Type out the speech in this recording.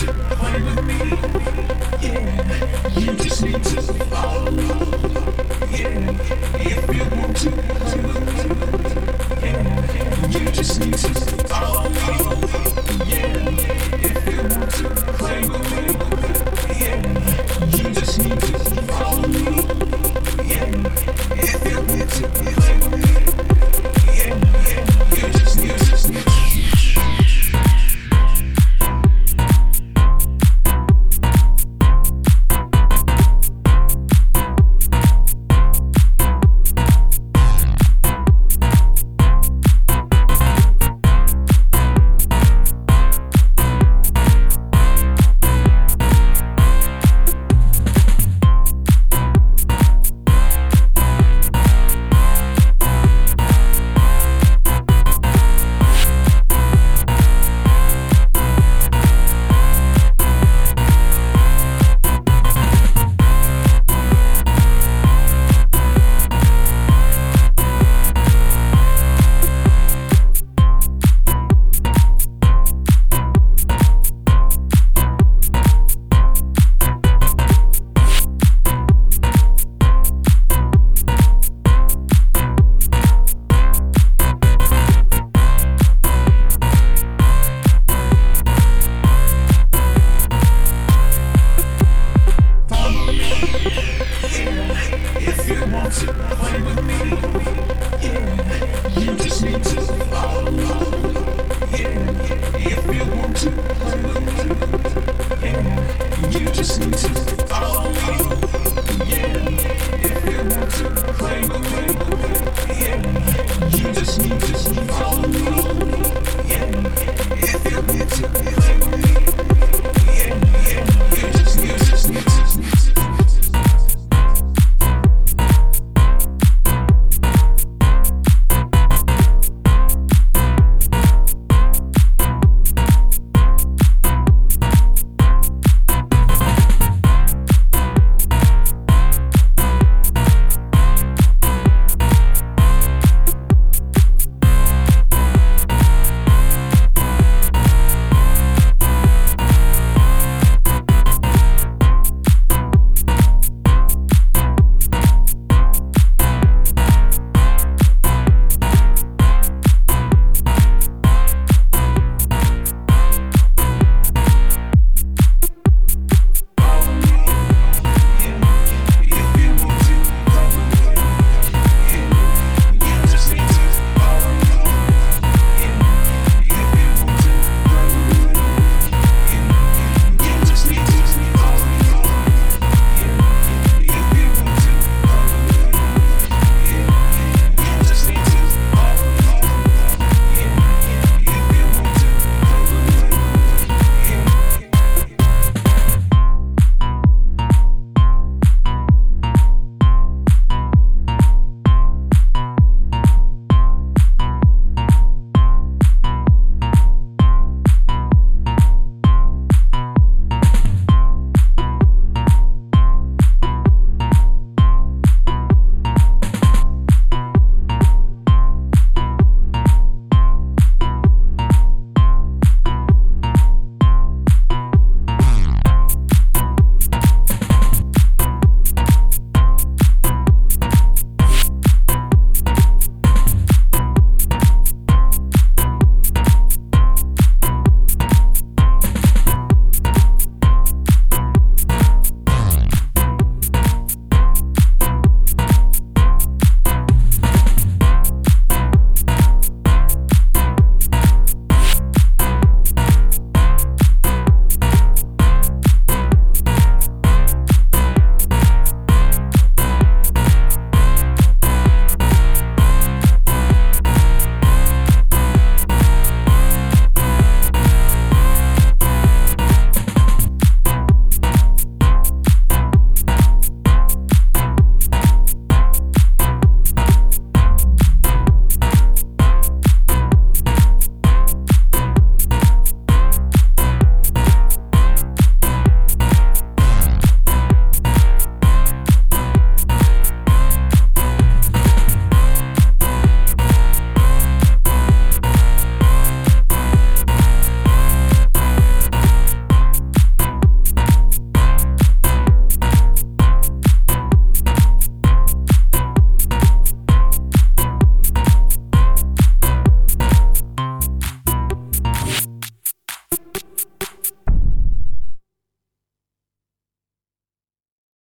to play with me, yeah, you just need to follow me, yeah, if you want to play with me, yeah, you just need to follow me, yeah, if you want to play with me, yeah, you just need to follow me, yeah, if you want to play with me, yeah, you just need to. If you want to play with me, yeah, you just need to follow me, yeah, if you want to play with me, yeah, you just need to follow me, yeah, if you want to play with me, yeah, you just need to follow me, yeah, if you want to